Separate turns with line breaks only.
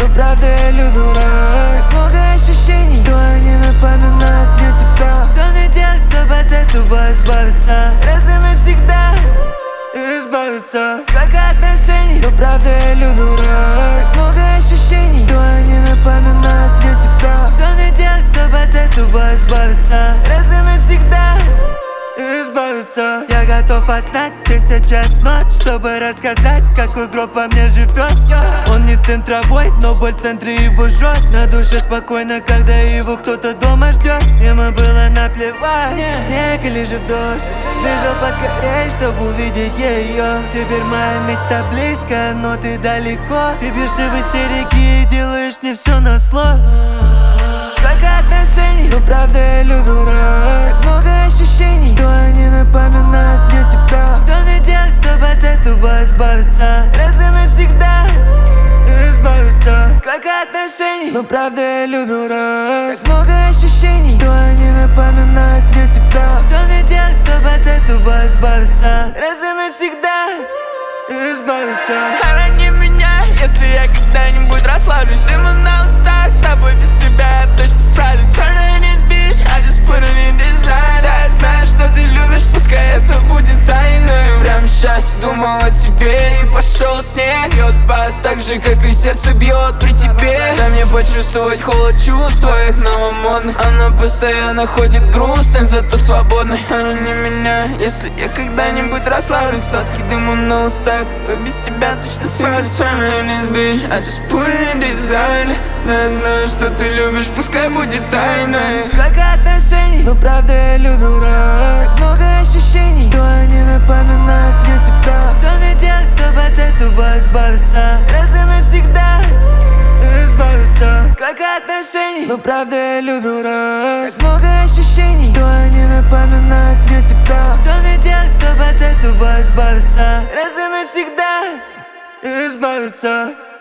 но правда я любил раз. Так много ощущений, что они напоминают мне тебя. Что мне делать, чтобы от этого избавиться? Раз и навсегда избавиться. Сколько отношений, но правда я любил раз. Так много ощущений, что они напоминают мне тебя. Что мне делать, чтобы от этого избавиться? Раз и навсегда избавиться. Я готов познать 1000 нот, чтобы рассказать, какой гроб во мне живет. Он не центровой, но боль в центре его жжет. На душе спокойно, когда его кто-то дома ждет. Ему было наплевать, снег или же в дождь. Бежал поскорей, чтобы увидеть ее. Теперь моя мечта близко, но ты далеко. Ты бьешься в истерике и делаешь мне все на зло. Сколько отношений, но правда я любил раз. Так много ощущений, что они напоминают мне тебя. Что мне делать, чтобы от этого избавиться? Раз и навсегда избавиться. Сколько отношений, но правда я любил раз. Так много ощущений, что они напоминают мне тебя. Что мне делать, чтобы от этого избавиться? Раз и навсегда избавиться.
Хорони меня, если я когда-нибудь расслаблюсь. Ему на устах, с тобой без тебя я точно свалюсь. Turn it, bitch, I just put it in design. Да, я знаю, что ты любишь, пускай это будет тайной. Прямо сейчас думал о тебе и пошел снег. Бьет бас, так же, как и сердце бьет при тебе. Дай мне почувствовать холод чувств твоих новомодных. Она постоянно ходит грустной, зато свободной. Хорони меня, если я когда-нибудь расслаблюсь. Сладкий дым на устах, без тебя точно свалюсь. Turn it, bitch, I just put it in design. Да, я знаю, что ты любишь, пускай будет тайной.
Сколько отношений, но правда я любил раз. Так много ощущений, что они напоминают мне тебя. Что мне делать, чтобы от этого избавиться? Раз и навсегда избавиться. Сколько отношений, но правда я любил раз. Так много ощущений, что они напоминают мне тебя. Что мне делать, чтобы от этого избавиться? Раз и навсегда избавиться.